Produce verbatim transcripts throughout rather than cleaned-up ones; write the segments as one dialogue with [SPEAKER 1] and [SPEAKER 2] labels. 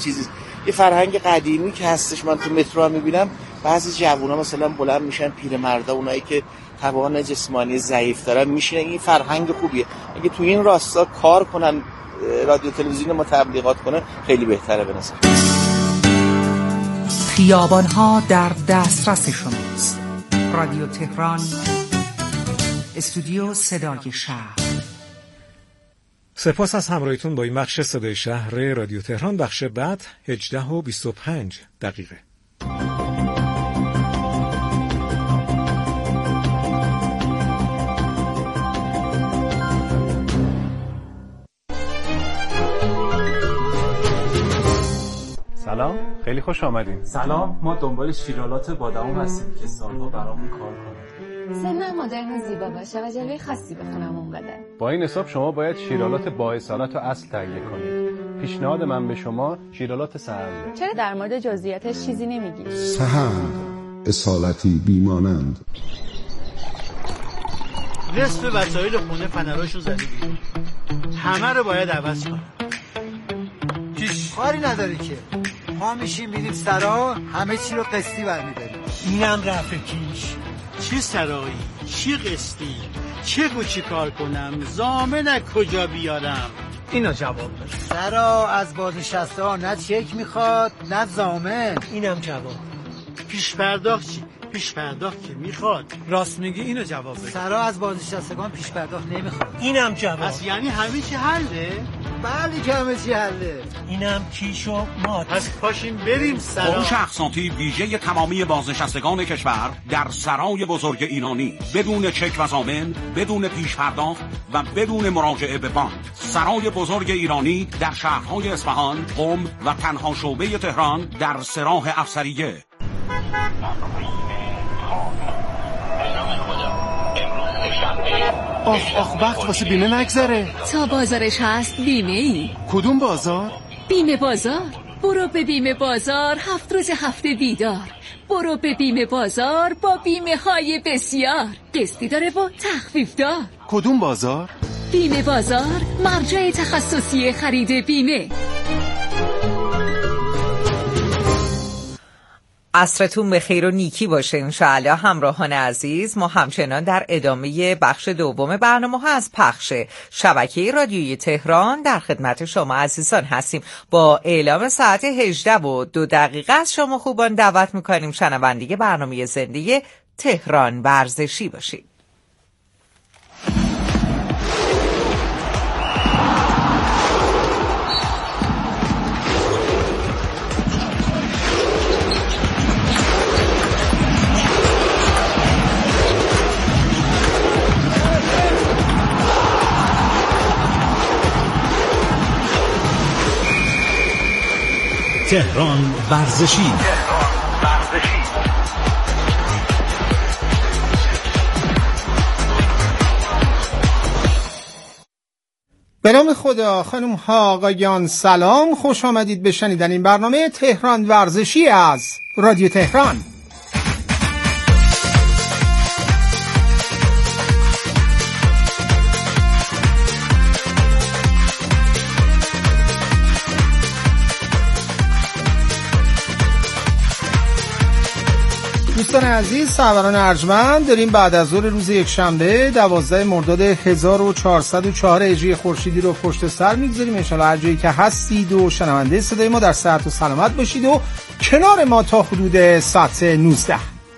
[SPEAKER 1] چیزی. یه فرهنگ قدیمی که هستش، من تو مترو هم میبینم بعضی جوونا مثلا بلند میشن، پیرمردا، اونایی که توان جسمانی ضعیف دارن میشینن. این فرهنگ خوبیه. اگه تو این راستا کار کنن، رادیو تلویزیون ما تبلیغات کنه، خیلی بهتره به نظر.
[SPEAKER 2] خیابان‌ها در دسترس شماست. رادیو تهران، استودیو صدای شهر.
[SPEAKER 3] سپاس از همراهیتون با این بخش صدای شهر رادیو تهران. بخش بعد هجده و بیست و پنج دقیقه.
[SPEAKER 4] سلام، خیلی خوش آمدین.
[SPEAKER 5] سلام، ما دنبال شیرالات بادام هستیم که سالها برامون کار کنه.
[SPEAKER 6] سنم مدرن و زیبا باشه و جلوه خاصی بخونم اونقدر.
[SPEAKER 4] با این حساب شما باید شیرالات با اصالت و اصل تهیه کنید. پیشنهاد من به شما شیرالات سهند.
[SPEAKER 6] چرا در مورد جزئیاتش چیزی نمیگی؟
[SPEAKER 7] سهند، اصالتی بیمانند.
[SPEAKER 8] نصف وسایل خونه فنراشو زدی بیرون. همه رو باید عوض کنم.
[SPEAKER 9] چیش کاری نداری که. ما میشیم میریم سرا، همه چی رو قسطی برمیداریم.
[SPEAKER 8] اینم رفع کیش. چی سرایی؟ چی قسطی؟ چه و چی کار کنم؟ ضامن کجا بیارم؟
[SPEAKER 9] اینا جواب داد. سرا از بازنشسته ها نه چک میخواد نه ضامن.
[SPEAKER 8] اینم جواب. پیش پرداخت چی؟ پیش پرداخت که میخواد.
[SPEAKER 5] راست میگی، اینو جواب بده.
[SPEAKER 9] سرا از بازنشستگان پیش پرداخت نمیخواد.
[SPEAKER 8] اینم جواب. پس یعنی همه چی حله؟
[SPEAKER 9] بله که همه چی حله.
[SPEAKER 8] اینم کیشو مات. پس پاشیم بریم سرا.
[SPEAKER 10] فروش اقساطی ویژه تمامی بازنشستگان کشور در سرای بزرگ ایرانی، بدون چک و ضامن، بدون پیش پرداخت و بدون مراجعه به بانک. سرای بزرگ ایرانی در شهرهای اصفهان، قم و تنها شعبه تهران در سراح افسریه.
[SPEAKER 11] آخ آخ وقت واسه بیمه نگذره.
[SPEAKER 12] تا بازارش هست بیمه ای.
[SPEAKER 11] کدوم بازار؟
[SPEAKER 12] بیمه بازار. برو به بیمه بازار، هفت روز هفته دیدار. برو به بیمه بازار با بیمه های بسیار. قسطی داره و تخفیف دار.
[SPEAKER 11] کدوم بازار؟
[SPEAKER 12] بیمه بازار، مرجع تخصصی خرید بیمه.
[SPEAKER 2] عصرتون به خیر و نیکی باشه انشاءالله. همراهان عزیز، ما همچنان در ادامه بخش دوم برنامه ها از پخش شبکه رادیویی تهران در خدمت شما عزیزان هستیم. با اعلام ساعت هجده و دو دقیقه از شما خوبان دعوت میکنیم شنونده برنامه زنده تهران ورزشی باشید.
[SPEAKER 13] تهران ورزشی.
[SPEAKER 14] به نام خدا. خانم ها آقایان سلام، خوش آمدید به شنیدن این برنامه تهران ورزشی از رادیو تهران. دوستان عزیز، سروران ارجمند، داریم بعد از ظهر روز یک شنبه دوازده مرداد هزار و چهارصد و چهار هجری خورشیدی رو پشت سر میگذاریم. انشالله هر جایی که هستید و شنونده صدای ما در صحت و سلامت باشید و کنار ما تا حدود ساعت نوزده.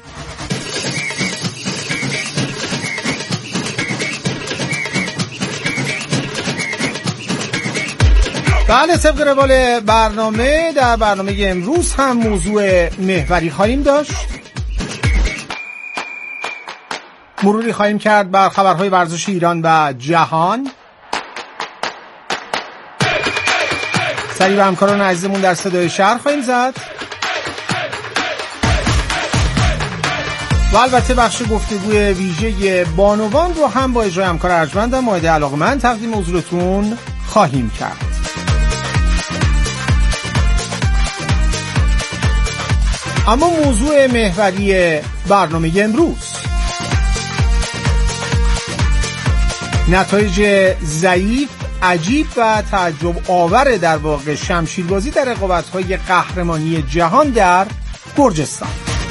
[SPEAKER 14] بله، طبق روال برنامه در برنامه امروز هم موضوع محوری خواهیم داشت. مروری خواهیم کرد بر خبرهای ورزشی ایران و جهان. سری به همکاران عزیزمون در صدای شهر خواهیم زد و البته بخش گفتگوی ویژه بانوان رو هم با اجرای همکار ارجمندم مورد علاقه‌مند تقدیم حضورتون خواهیم کرد. اما موضوع محوری برنامه امروز نتایج ضعیف عجیب و تعجب آور در واقع شمشیربازی در رقابت‌های قهرمانی جهان در گرجستان.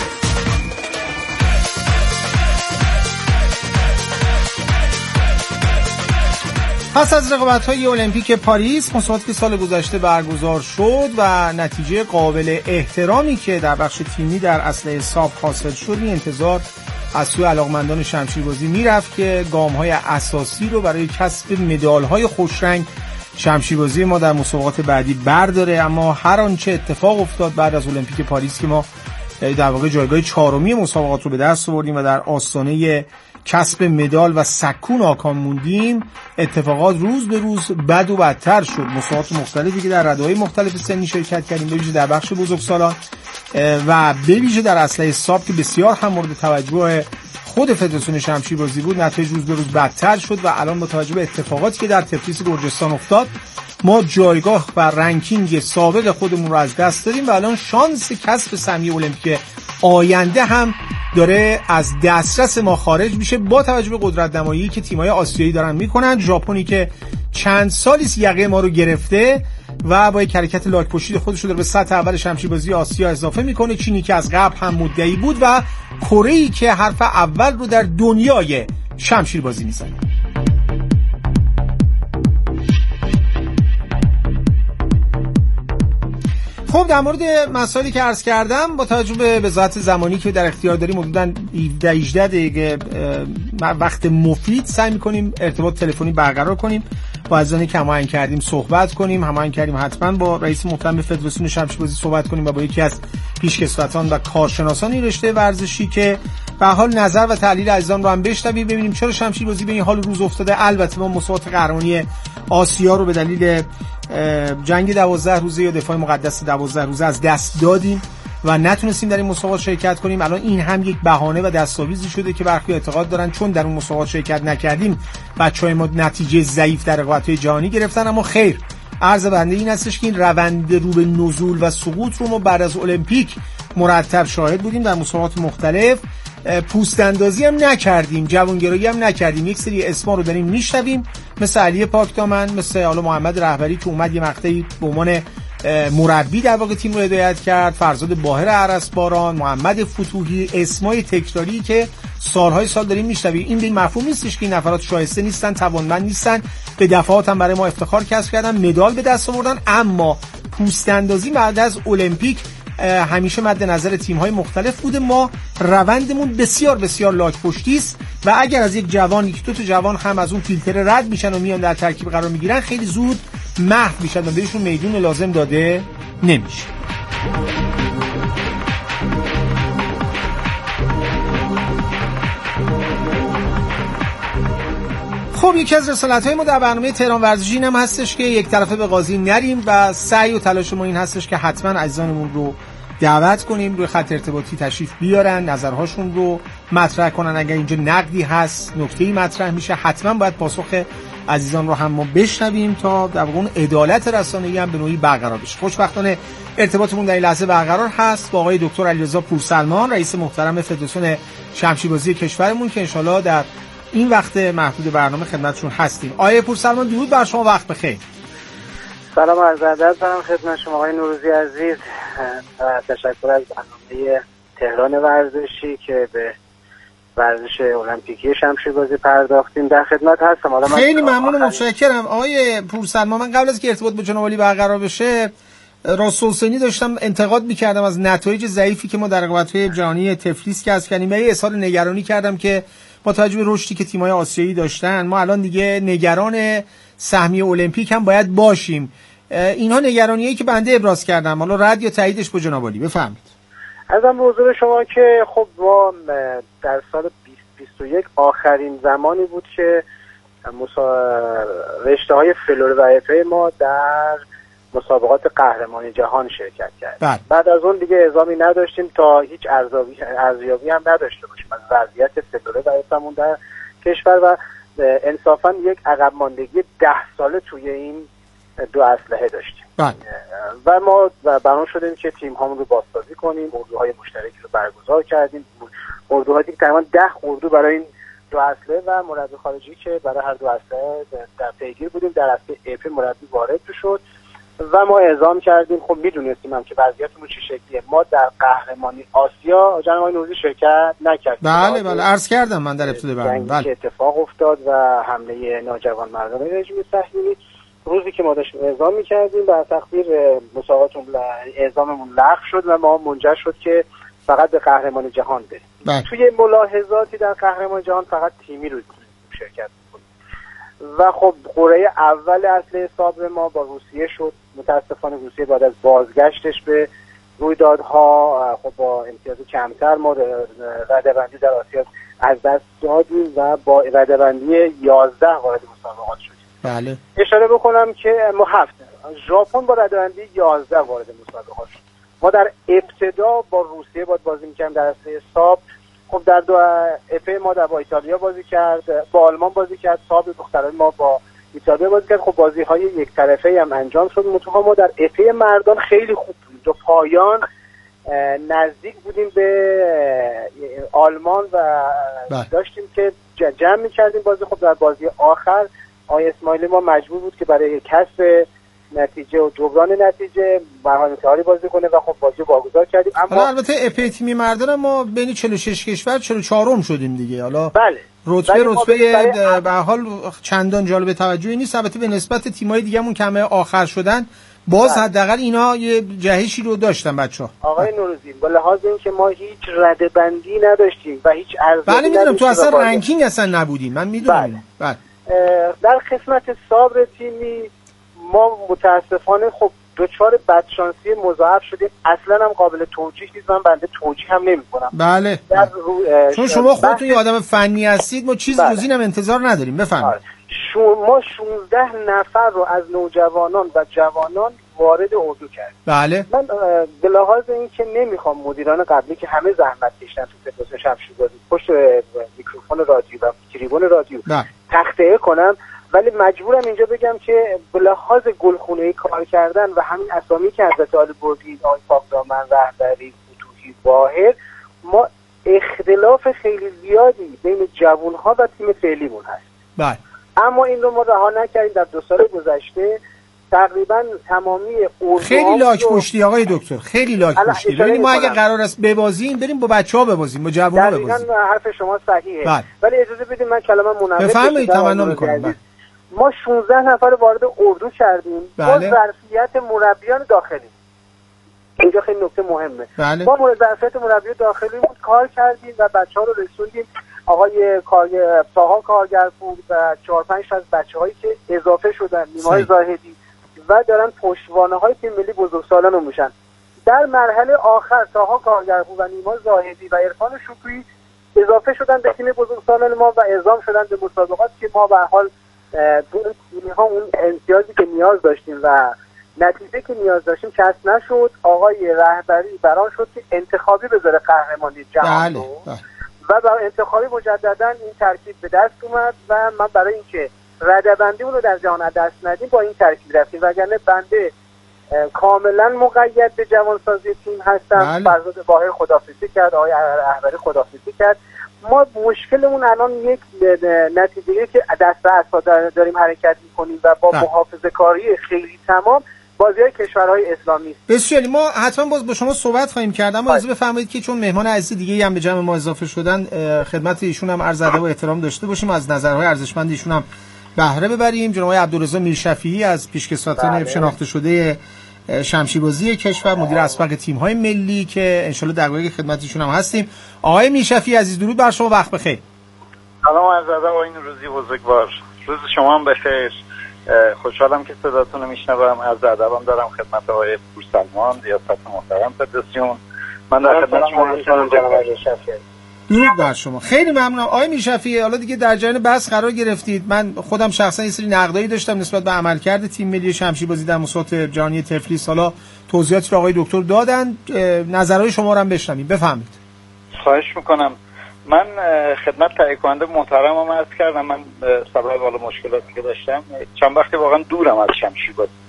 [SPEAKER 14] پس از رقابت‌های المپیک پاریس، مسابقاتی که سال گذشته برگزار شد و نتیجه قابل احترامی که در بخش تیمی در اسلحه صاف حاصل شد، این انتظار از سوی علاقمندان شمشیربازی میرفت که گام‌های اساسی رو برای کسب مدال‌های خوشرنگ شمشیربازی ما در مسابقات بعدی برداره. اما هر آنچه اتفاق افتاد بعد از المپیک پاریس که ما در واقع جایگاه چهارمی مسابقات رو به دست آوردیم و در آستانه کسب مدال و سکون آکام موندیم، اتفاقات روز به روز بد و بدتر شد. مسابقات مختلفی که در رده‌های مختلف سنی شرکت کردیم، به ویژه در بخش بزرگسالان و به ویژه در اسلحه صاف که بسیار هم مورد توجه خود فدراسیون شمشیربازی بود، نتایج روز به روز بدتر شد و الان با توجه به اتفاقاتی که در تفلیس گرجستان افتاد، ما جایگاه و رنکینگ سابق خودمون رو از دست دادیم و الان شانس کسب سهمیه المپیک آینده هم داره از دسترس ما خارج میشه با توجه به قدرت نمایی که تیم‌های آسیایی دارن میکنن. ژاپنی که چند سالی یقه ما رو گرفته و با یک حرکت لاک پشتی خودش رو داره به سطح اول شمشیربازی آسیا اضافه میکنه. چینی که از قبل هم مدعی بود و کره‌ای که حرف اول رو در دنیای شمشیربازی میزنه. خب در مورد مسائلی که عرض کردم، با توجه به وضاحت زمانی که در اختیار داریم، حدوداً هفده هجده دقیقه وقت مفید سعی می‌کنیم ارتباط تلفنی برقرار کنیم با عزیزانی که هماهنگ کردیم صحبت کنیم. هماهنگ کردیم حتما با رئیس محترم فدراسیون شمشیربازی صحبت کنیم و با یکی از پیشکسوتان و کارشناسان این رشته ورزشی که به حال نظر و تحلیل عزیزان رو هم بشنویم، ببینیم چرا شمشیربازی به این حال روز افتاده. البته ما مسابقات قهرمانی آسیا رو به دلیل جنگ دوازده روزه یا دفاع مقدس دوازده روزه از دست دادیم و نتونستیم در این مسابقات شرکت کنیم. الان این هم یک بهانه و دستاویزی شده که برخی اعتقاد دارن چون در اون مسابقات شرکت نکردیم بچهای ما نتیجه ضعیف در رقابت‌های جهانی گرفتن. اما خیر، عرض بنده این هستش که این روند رو به نزول و سقوط رو ما بعد از المپیک مرتب شاهد بودیم. در مسابقات مختلف پوست اندازی هم نکردیم، جوانگرایی هم نکردیم. یک سری اسما رو داریم میشنویم، مثل علی پاکدامن، مثل آل محمد رهبری که اومد یه مقطعی به عنوان مربی در واقع تیم رو هدایت کرد، فرزاد باهر عرسباران، محمد فتوحی، اسمای تکراری که سالهای سال داریم میشنویم. این به این مفهوم نیستش که این نفرات شایسته نیستن، توانمند نیستن، به دفعات هم برای ما افتخار کسب کردن، مدال به دست آوردن. اما پوست اندازی بعد از المپیک همیشه مد نظر تیم‌های مختلف بوده. ما روندمون بسیار بسیار لاک پشتی است و اگر از یک جوان یک دو تا جوان هم از اون فیلتر رد میشن و میان در ترکیب قرار میگیرن، خیلی زود محو میشن و بهشون میدون لازم داده نمیشه. خب یکی از رسالت‌های ما در برنامه تهران ورزشی این هم هستش که یک طرفه به قاضی نریم و سعی و تلاش ما این هستش که حتما عزیزانمون رو دعوت کنیم روی خط ارتباطی تشریف بیارن، نظرهاشون رو مطرح کنن. اگر اینجا نقدی هست، نکته‌ای مطرح میشه، حتما باید پاسخ عزیزان رو هم ما بشنویم تا در واقع عدالت رسانه‌ای هم به نوعی برقرار بشه. خوشبختانه ارتباطمون در این لحظه برقرار هست با آقای دکتر علیرضا پورسلمان، رئیس محترم فدراسیون شمشیربازی کشورمون که انشالله در این وقت محدود برنامه خدمتشون هستیم. آقای پورسلمان درود بر شما، وقت بخیر.
[SPEAKER 13] سلام عرض ادب دارم خدمت شما آقای نوروزی عزیز و تشکر از برنامه تهران ورزشی که به ورزش المپیکی شمشیربازی پرداختیم. در خدمت هستم. حالا
[SPEAKER 14] خیلی ممنون و متشکرم آقای پورسلمان. من قبل از که ارتباط با جناب عالی برقرار بشه، راسل حسینی داشتم انتقاد می‌کردم از نتایج ضعیفی که ما در رقابت‌های جهانی تفلیس کسب کردیم و یه اظهار نگرانی کردم که با توجه به رشدی که تیم‌های آسیایی داشتن، ما الان دیگه نگران سهمیه المپیک هم باید باشیم. اینها نگرانیایی که بنده ابراز کردم، حالا رد یا تاییدش با جناب عالی بفرمایید.
[SPEAKER 13] ازم به حضور شما که خب ما در سال بیست بیست و یک آخرین زمانی بود که رشته‌های فلور و افی ما در مسابقات قهرمانی جهان شرکت کرد. بله. بعد از اون دیگه اعزامی نداشتیم تا هیچ ارزیابی ارزیابی هم نداشته باشیم از وضعیت فلور و افمون در کشور و انصافا یک عقب ماندگی ده ساله توی این دو اسلحه داشتیم. بله. و ما برنامه شدیم که تیم هامون رو بازسازی کنیم، اردوهای مشترکی رو برگزار کردیم، اردوهای دیگه تقریبا ده اردو برای این دو اصله و مربی خارجی که برای هر دو اصله در پیگیر بودیم. در اصل اپ مربی وارد شد و ما اعزام کردیم. خب میدونستیم هم که وضعیتمون چه شکلیه. ما در قهرمانی آسیا جناب آقای نوروزی شرکت نکردیم.
[SPEAKER 14] بله بله عرض کردم من در ابتدای برنامه.
[SPEAKER 13] بله اتفاق افتاد و حمله ناجوان مردان رژیم صهیونی روزی که ما داشتیم اعزام می‌کردیم بر تقدیر مسابقاتمون اعزاممون لغو شد و ما منجر شد که فقط به قهرمانی جهان بریم.
[SPEAKER 14] بله.
[SPEAKER 13] توی ملاحظاتی در قهرمانی جهان فقط تیمی رو شرکت می‌کنیم و خب قرعه اول اصل حساب ما با روسیه شد. متاسفانه روسیه بعد از بازگشتش به رویدادها خب با امتیاز کمتر ما رده‌بندی در آسیا از دست دادیم و با رده‌بندی یازده وارد مسابقات شدیم.
[SPEAKER 14] بله.
[SPEAKER 13] اشاره بکنم که ما هفت ژاپن با رده‌بندی یازده وارد مسابقات شد. ما در ابتدا با روسیه باید بازی می‌کردیم در اصل حساب. خب در دو اپ ما در با ایتالیا بازی کرد، با آلمان بازی کرد، صاحب دختران ما با ایتالیا بازی کرد. خب بازی‌های یک طرفه هم انجام شد. منتها ما در اپ مردان خیلی خوب بودیم. دو پایان نزدیک بودیم به آلمان و
[SPEAKER 14] بله.
[SPEAKER 13] داشتیم که جمع می‌کردیم بازی. خب در بازی آخر آقای اسماعیلی ما مجبور بود که برای کسب نتیجه و جبران نتیجه برای انتحاری بازی کنه و خب بازی واگذار کردیم.
[SPEAKER 14] اما البته اپ تیمی مردان ما بین چهل و شش کشور چهل و چهارم شدیم دیگه. حالا
[SPEAKER 13] بله
[SPEAKER 14] رتبه رتبه به حال چندان جالب توجهی نیست. البته به نسبت تیم‌های دیگه‌مون که همه آخر شدن باز حداقل اینا یه جهشی رو داشتن بچه‌ها.
[SPEAKER 13] آقای نوروزی با لحاظ اینکه ما هیچ رده‌بندی نداشتیم و هیچ ارزشی
[SPEAKER 14] بله میدونم تو اصلا رنکینگ اصلا نبودیم. من میدونم.
[SPEAKER 13] بله. در قسمت صبر تیمی ما متاسفانه خب دوچار بدشانسی مضاعف شدیم. اصلا هم قابل توجیه نیست. من بنده توجیه هم نمی‌کنم.
[SPEAKER 14] بله.
[SPEAKER 13] در رو...
[SPEAKER 14] چون شما خودتون یه آدم فنی هستید ما چیز جز اینم انتظار نداریم. بفرمایید.
[SPEAKER 13] شو... ما شانزده نفر رو از نوجوانان و جوانان وارد اردو کردیم.
[SPEAKER 14] بله.
[SPEAKER 13] من به لحاظ اینکه نمیخوام مدیران قبلی که همه زحمت کشیدن تو فدراسیون شمشیربازی پشت میکروفون رادیو و تریبون رادیو تخطئه کنم، ولی مجبورم اینجا بگم که به لحاظ گلخونه‌ای کار کردن و همین اسامی که حضرت عالی بردید، آقای پاکدامن، رهبری، فتوحی، واحد، ما اختلاف خیلی زیادی بین جوان‌ها و تیم فعلیمون هست.
[SPEAKER 14] بله.
[SPEAKER 13] اما این رو ما رها نکردیم. در دو سال گذشته تقریبا تمامی اردوها
[SPEAKER 14] خیلی لاک پشتی آقای دکتر، خیلی لاک پشتی. ببینید ما اگه قرار است ببازیم بریم با بچه‌ها ببازیم، با جوان‌ها ببازیم.
[SPEAKER 13] دقیقاً حرف شما صحیحه.
[SPEAKER 14] بله.
[SPEAKER 13] ولی اجازه بدید من کلمه منوع
[SPEAKER 14] بفرمایید. تمنا می‌کنم.
[SPEAKER 13] ما شانزده نفر وارد اردو کردیم.
[SPEAKER 14] بله.
[SPEAKER 13] با ظرفیت مربیان داخلی. اینجا خیلی نکته مهمه.
[SPEAKER 14] بله.
[SPEAKER 13] ما با ظرفیت مربی داخلیمون کار کردیم و بچه‌ها رو رسوندیم. آقای کارگر ساها کارگرپور و چهار پنج تا از بچه‌هایی که اضافه شدن، نیمای زاهدی و دارن پشتوانه‌های تیم ملی بزرگسالان میشن. در مرحله آخر ساها کارگرپور و نیما زاهدی و عرفان شکویی اضافه شدن به تیم بزرگسالان ما و اعزام شدن به مسابقات که ما به هر حال ها اون امتیازی که نیاز داشتیم و نتیجه که نیاز داشتیم کسب نشد. آقای رهبری بران شد که انتخابی بذاره قهرمانی جهان رو و برای انتخابی مجددا این ترکیب به دست اومد و من برای اینکه رده‌بندیمون رو در جهان دست ندیم با این ترکیب رفتیم، وگرنه بنده کاملا مقید به جوانسازی تیم هستم. فرزاد باهر خداحافظی کرد، آقای رهبری خداحافظی کرد. ما مشکلمون الان یک نتیجه‌ای که دست اسبا داریم حرکت می‌کنیم و با محافظه‌کاری خیلی تمام بازی‌های کشورهای اسلامی است.
[SPEAKER 14] بسیاری ما حتما باز با شما صحبت خواهیم کرد، اما اجازه بفرمایید که چون مهمان عزیز دیگه‌ای هم به جمع ما اضافه شدن خدمت ایشون هم عرض ادب و احترام داشته باشیم، از نظرهای ارزشمند ایشون هم بهره ببریم. جناب عبدالرضا میرشفیعی از پیشکسوتان بله. شناخته شده شمشیربازی کشور، مدیر اسبق تیم‌های ملی که ان شاءالله دقایق خدمتشون هم هستیم. آقای میرشفیعی عزیز درود بر شما، وقت بخیر.
[SPEAKER 15] سلام عرض ادب آقای نوروزی بزرگوار، روز شما هم بخیر. خوشحالم که صداتون رو میشنوم. عرض ادبم دارم خدمت آقای پورسلمان ریاست محترم فدراسیون. من در خدمت شما هستم جناب میرشفیعی.
[SPEAKER 14] درود بر شما، خیلی ممنونم آقای میرشفیعی. حالا دیگه در جریان بحث قرار گرفتید. من خودم شخصا یه سری نقدایی داشتم نسبت به عملکرد تیم ملی شمشیربازی در مسابقات جهانی تفلیس. حالا توضیحاتی رو آقای دکتر دادن، نظرهای شما رو هم بشنویم. بفرمایید.
[SPEAKER 15] خواهش میکنم. من خدمت تهیه کننده محترمم عرض کردم من سبب حالا مشکلاتی که داشتم چند وقتی واقعا دورم از شمشیربازی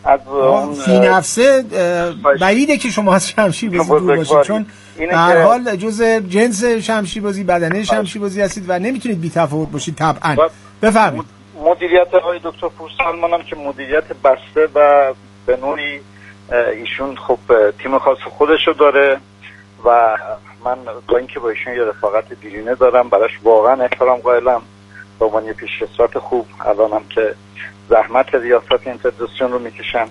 [SPEAKER 15] از اون
[SPEAKER 14] فی نفسه بعیده که شما از شمشیربازی دور باشید، چون به هر حال جزء جنس شمشیربازی، بدنه شمشیربازی هستید و نمیتونید بی تفاوت باشید طبعا. بفرمایید.
[SPEAKER 15] مدیریت آقای دکتر پورسلمان هم که مدیریت بسته و به نوعی ایشون خب تیم خاص خودشو داره و من با اینکه با ایشون یه رفاقت دیرینه دارم براش واقعا احترام قائلم. با عنوان پیشکسوت خوب الانم که زحمت ریاست این فدراسیون رو میکشن.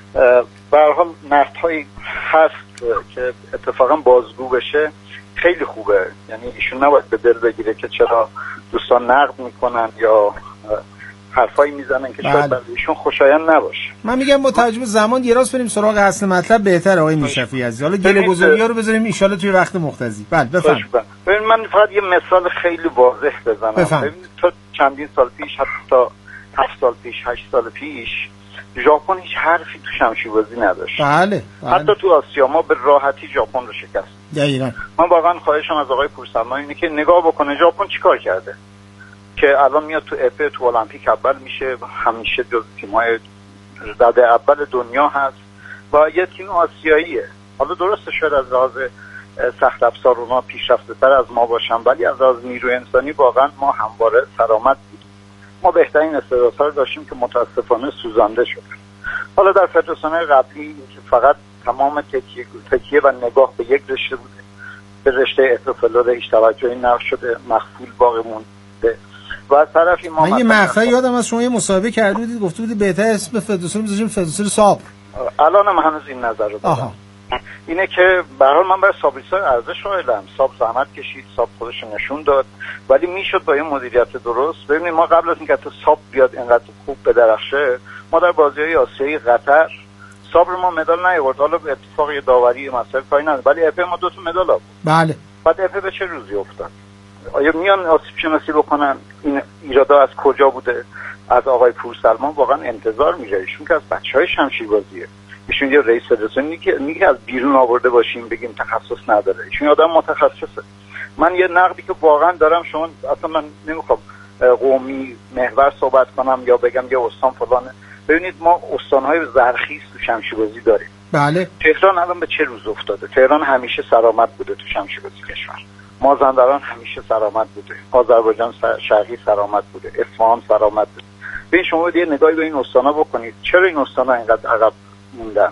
[SPEAKER 15] به هر حال نقدهایی هست که اتفاقا بازگو بشه خیلی خوبه، یعنی ایشون نباید به دل بگیره که چرا دوستان نقد میکنن یا حرفایی میزنن که شاید برای ایشون خوشایند نباشه.
[SPEAKER 14] من میگم با توجه به زمان یه راست بریم سراغ اصل مطلب بهتره آقای میرشفیعی عزیز. حالا گله گذاری‌ها رو بذاریم ان شاءالله توی وقت مختزی. بله بفرمایید.
[SPEAKER 15] ببین من فقط یه مثال خیلی واضح بزنم. ببین تو چندین سال پیش، حتی تا هفت سال پیش، هشت سال پیش ژاپن هیچ حرفی تو شمشیربازی نداشت.
[SPEAKER 14] بله, بله.
[SPEAKER 15] حتی تو آسیا ما به راحتی ژاپن رو شکست.
[SPEAKER 14] دقیقاً.
[SPEAKER 15] من واقعا خواهشم از آقای پورسلمان اینه که نگاه بکنه ژاپن چیکار کرده که الان میاد تو اپه تو المپیک اول میشه، همیشه جز تیم‌های رده اول دنیا هست و یه تیم آسیاییه. حالا درسته شاید از لحاظ سخت افزار اونا پیشرفته تر از ما باشن، ولی از لحاظ نیروی انسانی واقعا ما همواره سرآمد بودیم. ما بهترین استعدادها رو داشتیم که متاسفانه سوزانده شدن. حالا در فدراسیون‌های قبلی که فقط تمام تکیه, تکیه و نگاه به یک رشته بوده، به رشته اپفلور هیچ توجهی نشده، مخفول باقی مونده. و از طرفی ما
[SPEAKER 14] من یه مقطع یادم از شما یه مصاحبه کرده بودید گفته بودید بهتر اسم فدراسیون بذاریم فدراسیون صبر.
[SPEAKER 15] الانم هنوز این نظر رو دارم. اینه که به هر حال من برای صابریسای ارزش قائلم. صبر زحمت کشید، صبر خودش نشون داد، ولی میشد با این مدیریت درست. ببینید ما قبل از اینکه تا صبر بیاد اینقدر خوب بدرخشه، ما در بازی‌های آسیایی قطر صبر ما مدال نیاورد. حالا به اتفاق داوری مسائل کاری نداره، ولی اپ ما دو تا مدال آورد.
[SPEAKER 14] بله.
[SPEAKER 15] بعد اپ به چه روزی افتاد؟ آیا میان آسیب شناسی بکنن این ایرادا از کجا بوده؟ از آقای پورسلمان واقعا انتظار میره، ایشون که از بچهای شمشیربازیه، ایشون یه رئیس فدراسیون که میگه از بیرون آورده باشیم بگیم تخصص نداره، ایشون آدم متخصصه. من یه نقدی که واقعا دارم، شما اصلا من نمیخوام قومی محور صحبت کنم یا بگم یه استان فلانه. ببینید ما استانهای زرخیز تو شمشیربازی داریم.
[SPEAKER 14] بله.
[SPEAKER 15] تهران الان به چه روز افتاده؟ تهران همیشه سرآمد بوده تو شمشیربازی کشور. مازندران همیشه سرآمد بوده، آذربایجان شرقی سرآمد بوده، اصفهان سرآمد بوده. ببین شما یه نگاهی به این استانا بکنید، چرا این استانا اینقدر عقب موندن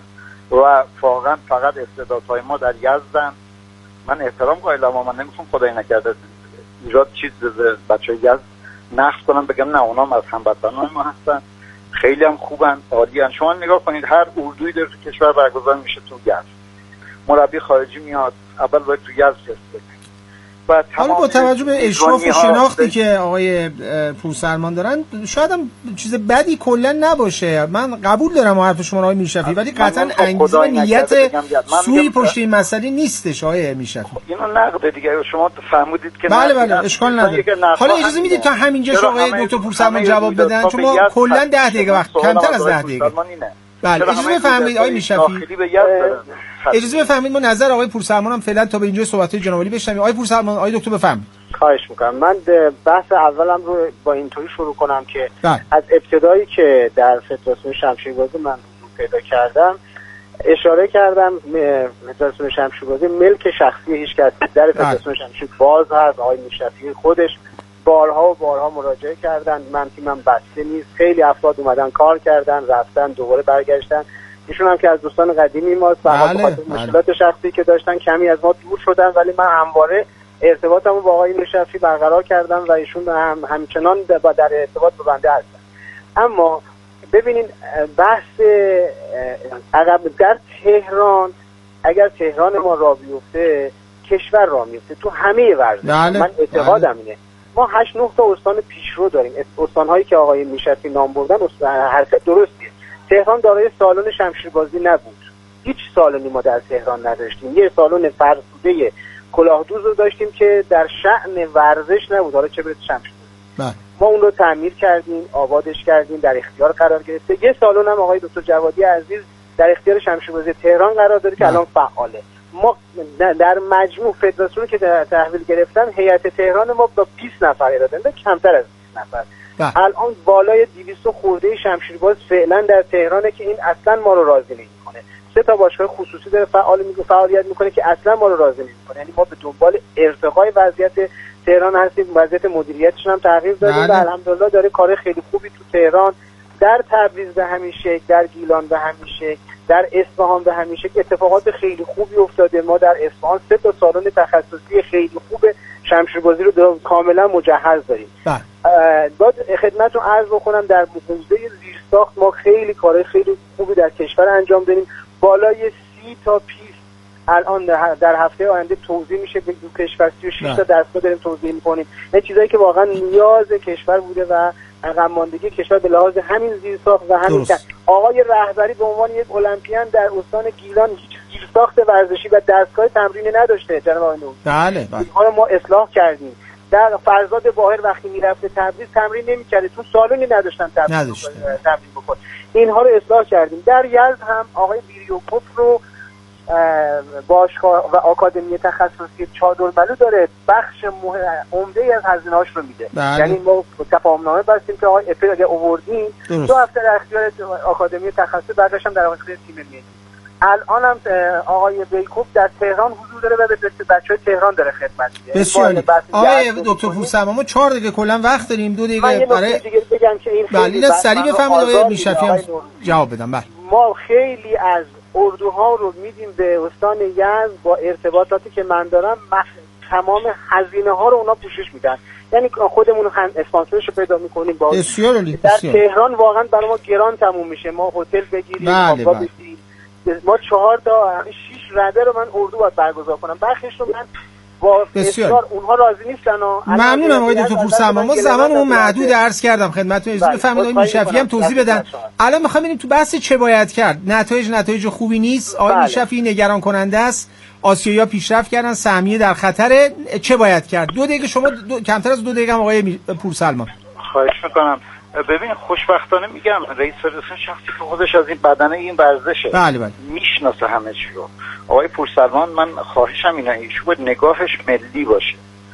[SPEAKER 15] و واقعا فقط استعدادهای ما در یزدن. من احترام قائلم و من نمیخوام خدای نکرده ایراد چیز بچهای یزد نقد کنم بگم نه اونام از هموطنان ما هستن، خیلی هم خوبن، عالیان. شما نگاه کنید هر اردویی در کشور برگزار میشه تو یزد، مربی خارجی میاد اول باید تو یزد تست بکنه.
[SPEAKER 14] حالا با توجه به اشراف و شناختی که آقای پورسلمان دارن شاید هم چیز بدی کلا نباشه. من قبول دارم و حرف شما آقای میرشفیعی، ولی قطعا انگیزه و نیت سوی پشت این مسئله نیستش آقای میرشفیعی.
[SPEAKER 15] اینو نقد دیگه شما فهمیدید که
[SPEAKER 14] بله بله اشکال نداره. حالا اجازه میدید تا همینجاش آقای دکتر پورسلمان جواب بدن، چون ما کلا ده دقیقه وقت، کمتر از ده دقیقه. بله اجازه بفرمایید آقای میرشفیعی، اجازه بفرمایید ما نظر آقای پورسلمان هم فعلا تا به اینجا صحبت‌های جناب عالی بشنویم. آقای پورسلمان، آقای دکتر بفرمایید.
[SPEAKER 13] خواهش میکنم. من بحث اولم رو با اینطوری شروع کنم که
[SPEAKER 14] ده.
[SPEAKER 13] از ابتدایی که در فدراسیون شمشیربازی من حضور پیدا کردم اشاره کردم فدراسیون شمشیربازی ملک شخصی هیچ کس در فدراسیون شمشیر باز هست. آقای میرشفیعی خودش بارها و بارها مراجعه کردن، من تیمم بسته نیست، خیلی افراد اومدن کار کردن رفتن دوباره برگشتن. ایشون هم که از دوستان قدیمی ماست، به خاطر مشکلات شخصی که داشتن کمی از ما دور شدن، ولی من همواره ارتباطمو با آقای میرشفیعی برقرار کردم و ایشون هم همچنان در ارتباط با بنده هستن. اما ببینین بحث عقب در تهران، اگر تهران ما راه بیفته کشور راه میفته تو همه ورزش. من اعتقادم اینه ما هشت نه تا استان پیشرو داریم، استان‌هایی که آقای میرشفیعی نام بردن حرکت درستیه. تهران دارای سالن شمشیربازی نبود، هیچ سالنی ما در تهران نداشتیم. یه سالن فرسوده کلاهدوز رو داشتیم که در شأن ورزش نبود، حالا چه برسه شمشیربازی. ما اون رو تعمیر کردیم، آبادش کردیم، در اختیار قرار گرفته. یه سالن هم آقای دکتر جوادی عزیز در اختیار شمشیربازی تهران قرار داره که الان فعاله. ما در مجموع فدراسیون که در تحویل گرفتن هیئت تهران ما با بیست نفر اراده کمتر از بیست نفر. الان بالای دویست خورده شمشیرباز فعلا در تهرانه که این اصلا ما رو راضی نمی‌کنه. سه تا باشگاه خصوصی داره فعال میگه فعالیت میکنه که اصلا ما رو راضی نمی‌کنه. یعنی ما به دنبال ارتقای وضعیت تهران هستیم، وضعیت مدیریتش هم تغییر داده و الحمدلله داره کار خیلی خوبی تو تهران، در تبریز به همین شکل، در گیلان به همین شکل، در اصفهان به همین شکل اتفاقات خیلی خوبی افتاده. ما در اصفهان سه تا سالن تخصصی خیلی خوب شمشیربازی رو کاملا مجهز داریم. باید خدمتتون عرض بکنم در حوزه زیرساخت ما خیلی کارهای خیلی خوبی در کشور انجام دادیم. بالای سی تا پیست الان در هفته آینده توزیع میشه به دو کشور، سی و شش تا دستگاه داریم توزیع میکنیم. این چیزایی که واقعا نیاز کشور بوده و عقب ماندگی کشور به لحاظ همین زیرساخت و همین که آقای رهبری به عنوان یک المپیان در استان گیلان هیچ زیرساخت ورزشی و دستگاه تمرینی نداشته جناب آقای نور.
[SPEAKER 14] بله بله.
[SPEAKER 13] اینها رو ما اصلاح کردیم. در فرزاد باهر وقتی میرفته تبریز تمرین نمی‌کرد، چون سالونی نداشتن تمرین تمرین بکنه. اینها رو اصلاح کردیم. در یزد هم آقای بیریوکوف رو باشگاه و آکادمی تخصصی چادرملو داره بخش عمده از هزینه‌اش رو میده.
[SPEAKER 14] بله.
[SPEAKER 13] یعنی ما تفاهمنامه بستیم که آقای اپل اگه آوردیم دو هفته در اختیار آکادمی تخصصی، بعدش هم در اختیار تیم ملی. الان هم آقای بیکوف در تهران حضور داره و به بچه‌های تهران داره خدمت میده.
[SPEAKER 14] بسیار آقای دکتر پورسما ما چهار دقیقه کلا وقت داریم، دو دقیقه برای
[SPEAKER 13] دیگه بگم که این
[SPEAKER 14] خیلی سریع بفرمایید آقای میشفی هم جواب بدم. بله
[SPEAKER 13] ما خیلی از اردوها رو میدیم به استان یزد با ارتباطاتی که من دارم تمام هزینه ها رو اونا پوشش میدن، یعنی خودمون هم اسپانسرش رو پیدا میکنیم. با
[SPEAKER 14] بسیار عالی.
[SPEAKER 13] در تهران واقعا برای ما گران تموم میشه، ما هتل بگیریم،
[SPEAKER 14] بله بله.
[SPEAKER 13] ما چهار تا شش رده رو من اردو باید برگزار کنم، برخیش رو من با بسیار اونها راضی نیستن.
[SPEAKER 14] ممنونم آقای دکتر پورسما، ما زمانمون محدود عرض کردم خدمتتون، اجازه بفرمایید آقای میشفی هم توضیح بدن. الان میخوام ببینیم تو بحث چه باید کرد. نتایج نتایج خوبی نیست، آقای بله. میشفی نگران کننده است، آسیایی‌ها پیشرفت کردن، سهمیه در خطره، چه باید کرد؟ دو دقیقه شما دو... کمتر از دو دقیقه هم آقای پورسلمان.
[SPEAKER 15] خواهش میکنم. ببین خوشبختانه میگم رئیس فدراسیون شخصی که خودش از این بدنه این ورزشه،
[SPEAKER 14] بله بله.
[SPEAKER 15] میشناسه همه چی رو. آقای پورسلمان من خواهشم اینه ایشون باید نگاهش ملی باشه،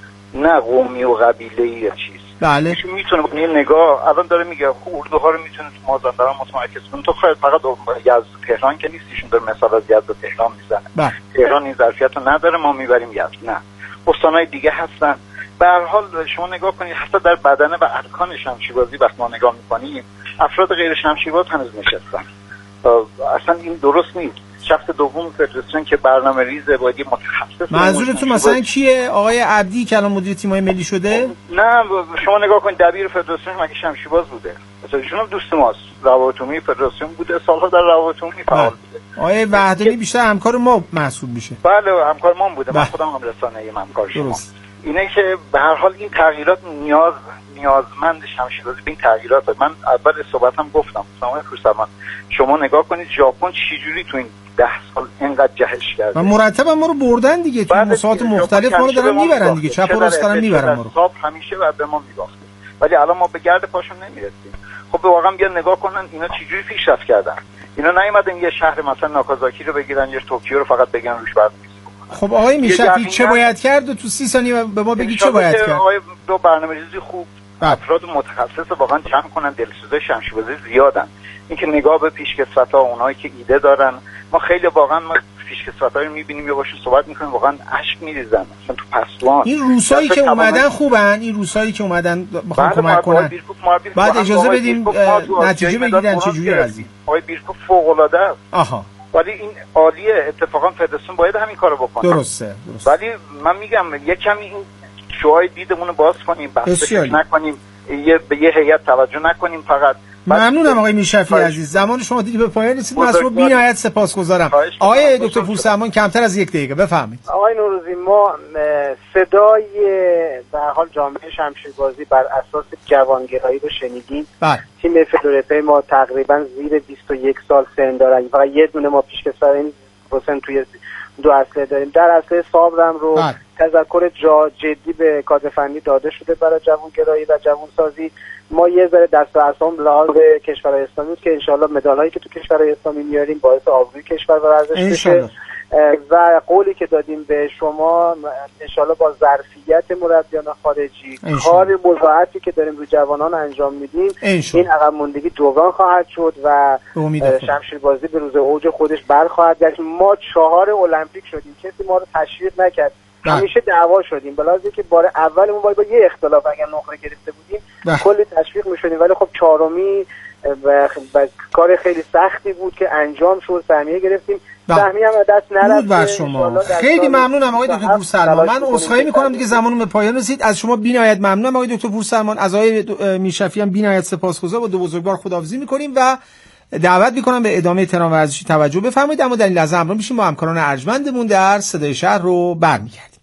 [SPEAKER 15] نه قومی و قبیله‌ای یا چیز.
[SPEAKER 14] بله.
[SPEAKER 15] ایشون میتونه با این نگاه الان داره میگه اردوها رو میتونه تو مازندران متمرکز کنه. تو خیلی فقط یزد تهران که نیست، ایشون داره مثال از یزد و تهران میزنه.
[SPEAKER 14] بله.
[SPEAKER 15] تهران این ظرفیت رو نداره، ما میبریم یزد. نه استانهای دیگه هستن. به هر حال شما نگاه کنید حتی در بدنه و ارکان شمشیربازی وقتی ما نگاه میکنیم افراد غیر شمشیرباز هنوز نشستن. اصلا این درست نیست. شخص دوم فدراسیون که برنامه ریزه باید متخصص.
[SPEAKER 14] منظورتون مثلا کیه؟ آقای عبدی که الان مدیر تیم‌های ملی شده؟
[SPEAKER 15] نه شما نگاه کنید دبیر فدراسیون مگه شمشیرباز بوده؟ مثلا ایشون هم دوست ماست، روابط عمومی فدراسیون بوده، سالها در روابط عمومی فعال بوده.
[SPEAKER 14] آقای وحدانی بیشتر همکار ما محسوب میشه.
[SPEAKER 15] بله همکار ما بوده. من خودم هم رسانه‌ای همکار شما. اینه که به هر حال این تغییرات نیاز نیازمند شمشیربازی به این تغییرات. من اول صحبتم گفتم آقای پورسلمان شما نگاه کنید ژاپن چجوری تو این ده سال اینقدر جهش کرده
[SPEAKER 14] و مرتب ما رو بردن دیگه تو مسابقات مختلف ما رو دارن میبرن دیگه، چپ و راست دارن میبرن ما رو.
[SPEAKER 15] صاحب همیشه بعد به ما میباخته ولی الان ما به گرد پاشون نمیرسیم. خب واقعا بیا نگاه کنن اینا چجوری پیشرفت کردن. اینا نیومدن یه شهر مثلا ناکازاکی رو بگیرن یا توکیو رو فقط بگن روش برنامه‌ریزی.
[SPEAKER 14] خب آقای میشفی چه باید کرد و تو سی ثانیه به ما بگی چه باید کرد؟
[SPEAKER 15] آقای دو برنامه‌ریزی خوب، افراد متخصص واقعا جمع کنن، دلسوزای شمشیربازی زیادن. اینکه نگاه به پیشکسوت‌ها، اونایی که ایده دارن، ما خیلی واقعا ما پیشکسوت‌ها رو می‌بینیم یا باشون صحبت می‌کنیم واقعا اشک می‌ریزن مثلا تو پسوان.
[SPEAKER 14] این روسایی که اومدن خوبن، این روسایی که اومدن بخوام کمک کنن. بعد اجازه بدیم نتیجه بگیرن چه جوری قضیه.
[SPEAKER 15] آقای بیرکوف فوق‌العاده است.
[SPEAKER 14] آها.
[SPEAKER 15] ولی این عالیه، اتفاقا فدراسیون باید همین کارو بکنه.
[SPEAKER 14] درسته درسته.
[SPEAKER 15] ولی من میگم یک کمی این شوهای دیدمون رو باز کنیم، بحثش نکنیم، یه به یه هیئت توجه نکنیم فقط.
[SPEAKER 14] ممنونم آقای میشفی عزیز، زمان شما دیگه به پایان رسید، من از شما بی‌نهایت سپاسگزارم. آقای دکتر پورسلمان کمتر از یک دقیقه بفرمایید.
[SPEAKER 13] آقای نوروزی ما صدای به هر حال جامعه شمشیربازی بر اساس جوانگرایی رو شنیدیم.
[SPEAKER 14] بله.
[SPEAKER 13] تیم فدراسیون ما تقریبا زیر بیست و یک سال سن دارن، فقط یه دونه ما پیشکسوت حسین توی دو اصله داریم. در اصله صابرم رو بله. تذکر جا جدی به کادر فنی داده شده برای جوانگرایی و جوانسازی. ما یه ذره دست و عصام لحاظ کشورهای اسلامی بود که انشالله مدال‌هایی که تو کشورهای اسلامی میاریم باعث آبروی کشور و ورزش بشه. و قولی که دادیم به شما انشالله با ظرفیت مربیان خارجی کار مضاعفی که داریم رو جوانان انجام میدیم این عقب موندگی جبران خواهد شد و شمشیربازی به روز اوج خودش برخواهد گشت. ما چهار المپیک شدیم، کسی ما رو تشویق نکرد، همیشه دعوا شدیم، بلازی که بار اولمون با, با یه اختلاف اگر نقره گرفته بودیم بح. کلی تشویق میشدیم، ولی خب چهارمی و, و کار خیلی سختی بود که انجام شد، سهمیه گرفتیم، سهمیه هم دست نرفت
[SPEAKER 14] بر شما. خیلی ممنونم آقای دکتر پورسلمان. من عذرخواهی میکنم دیگه زمانم به پایان رسید. از شما بی‌نهایت ممنونم آقای دکتر پورسلمان. از آقای میرشفیع هم بی‌نهایت سپاسگزار. با دو بزرگوار خداحافظی میکنیم و دعوت میکنم به ادامه تهران ورزشی توجه بفرمایید. اما در این لحظه همراه میشیم با همکاران ارجمندمون در صدای شهر رو برمیگردیم.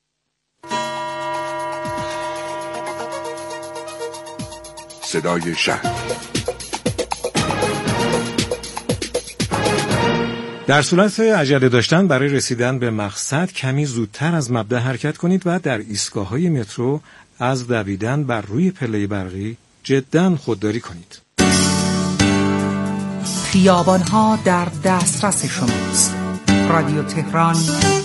[SPEAKER 7] صدای شهر.
[SPEAKER 3] در صورت عجله داشتن برای رسیدن به مقصد کمی زودتر از مبدا حرکت کنید و در ایستگاه‌های مترو از دویدن بر روی پله برقی جداً خودداری کنید.
[SPEAKER 2] خیابان‌ها در دسترس شماست. رادیو تهران،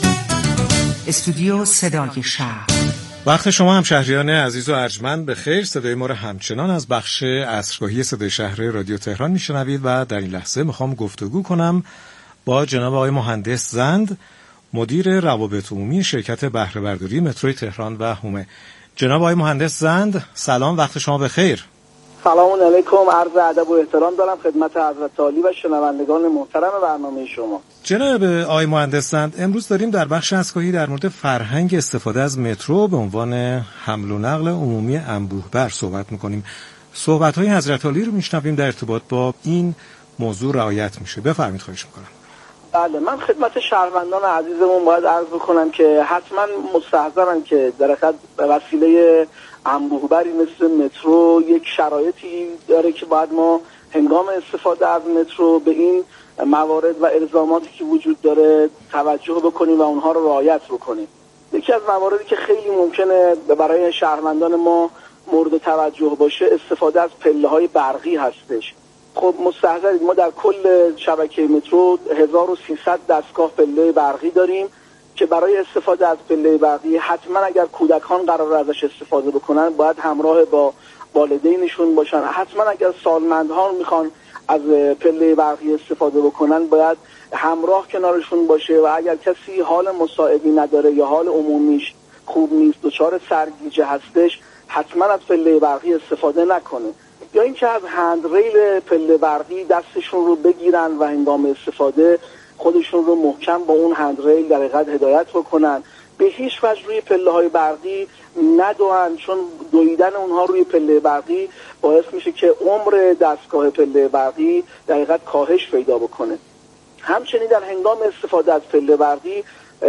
[SPEAKER 2] استودیو صدای شهر.
[SPEAKER 3] وقت شما هم شهریان عزیز و ارجمند به خیر. صدای ما را همچنان از بخش عصرگاهی صدای شهر رادیو تهران میشنوید و در این لحظه میخوام گفتگو کنم با جناب آقای مهندس زند، مدیر روابط عمومی شرکت بهره برداری متروی تهران و هومه. جناب آقای مهندس زند، سلام، وقت شما بخیر.
[SPEAKER 16] سلام علیکم، عرض ادب و احترام دارم خدمت حضرت عالی و شنوندگان محترم برنامه شما.
[SPEAKER 3] جناب آقای مهندس زند، امروز داریم در بخش عصرگاهی در مورد فرهنگ استفاده از مترو به عنوان حمل و نقل عمومی انبوه‌بر صحبت می‌کنیم. صحبت‌های حضرت عالی رو می‌شنویم در ارتباط با این موضوع رعایت میشه. بفرمایید، خواهش می‌کنم.
[SPEAKER 16] بله، من خدمت شهروندان عزیزمون باید عرض بکنم که حتما مستحضرن که در حقیقت به وسیله انبوه‌بری مثل مترو یک شرایطی داره که باید ما هنگام استفاده از مترو به این موارد و الزاماتی که وجود داره توجه بکنیم و اونها رو رعایت بکنیم. یکی از مواردی که خیلی ممکنه برای شهروندان ما مورد توجه باشه استفاده از پله‌های برقی هستش. خب مستحضرید ما در کل شبکه مترو هزار و سیصد دستگاه پله برقی داریم که برای استفاده از پله برقی حتما اگر کودکان قرار ازش استفاده بکنن باید همراه با والدینشون باشن. حتما اگر سالمندان میخوان از پله برقی استفاده بکنن باید همراه کنارشون باشه و اگر کسی حال مساعدی نداره یا حال عمومیش خوب نیست، دچار سرگیجه هستش، حتما از پله برقی استفاده نکنه. یا اینکه از هندریل پله برقی دستشون رو بگیرن و هنگام استفاده خودشون رو محکم با اون هندریل در حقیقت هدایت بکنن. به هیچ وجه روی پله های برقی ندوئن، چون دویدن اونها روی پله برقی باعث میشه که عمر دستگاه پله برقی در حقیقت کاهش پیدا بکنه. همچنین در هنگام استفاده از پله برقی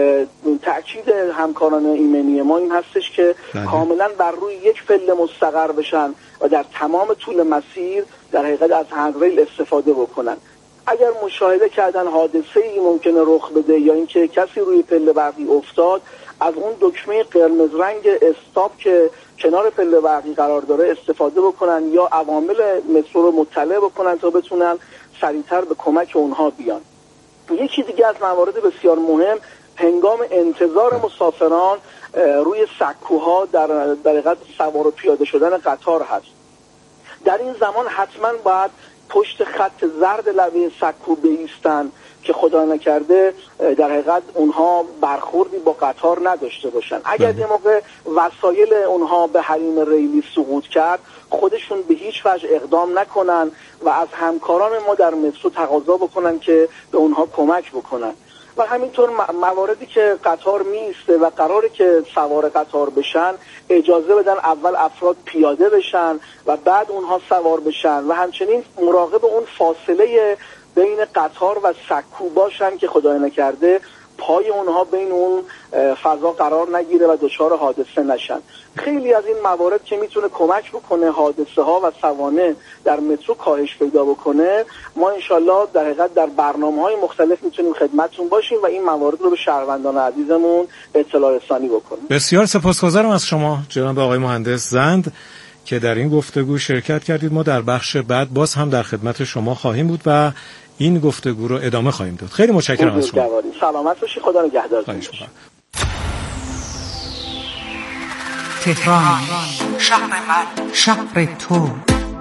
[SPEAKER 16] تأکید همکاران ایمنی ما این هستش که بله. کاملا بر روی یک پله مستقر بشن و در تمام طول مسیر در حقیقت از هندریل استفاده بکنن. اگر مشاهده کردن حادثه ای ممکنه رخ بده یا اینکه کسی روی پله برقی افتاد، از اون دکمه قرمز رنگ استاپ که کنار پله برقی قرار داره استفاده بکنن یا عوامل مترو رو مطلع بکنن تا بتونن سریعتر به کمک اونها بیان. یکی دیگه از موارد بسیار مهم هنگام انتظار مسافران روی سکوها در در حقیقت سوار و پیاده شدن قطار هست. در این زمان حتما باید پشت خط زرد لبه سکو بایستن که خدا نکرده در حقیقت اونها برخوردی با قطار نداشته باشن. اگر یه موقع وسایل اونها به حریم ریلی سقوط کرد، خودشون به هیچ وجه اقدام نکنن و از همکاران ما در مترو تقاضا بکنن که به اونها کمک بکنن. و همینطور مواردی که قطار میسته و قراره که سوار قطار بشن اجازه بدن اول افراد پیاده بشن و بعد اونها سوار بشن و همچنین مراقب اون فاصله بین قطار و سکو باشن که خدای نکرده پای اونها بین اون فضا قرار نگیره و دچار حادثه نشن. خیلی از این موارد که میتونه کمک بکنه حادثه ها و سوانح در مترو کاهش پیدا بکنه، ما انشالله در حقیقت در برنامه های مختلف میتونیم خدمتتون باشیم و این موارد رو به شهروندان عزیزمون اطلاع رسانی بکنیم.
[SPEAKER 3] بسیار سپاسگزارم از شما جناب آقای مهندس زند که در این گفتگو شرکت کردید. ما در بخش بعد باز هم در خدمت شما خواهیم بود و این گفتگو رو ادامه خواهیم داد. خیلی متشکرم از شما.
[SPEAKER 16] سلامت باشی، خدا نگهدارتون.
[SPEAKER 2] تهران شهر من، شهر تو.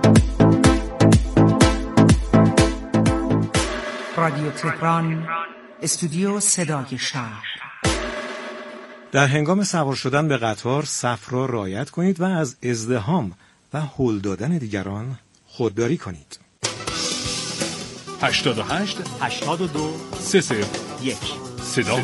[SPEAKER 2] رادیو تهران، استودیو صدای شهر.
[SPEAKER 3] در هنگام سوار شدن به قطار صف را رعایت کنید و از ازدحام و هل دادن دیگران خودداری کنید.
[SPEAKER 17] هشتاد و هشت هشتاد و دو سه صفر یک صدا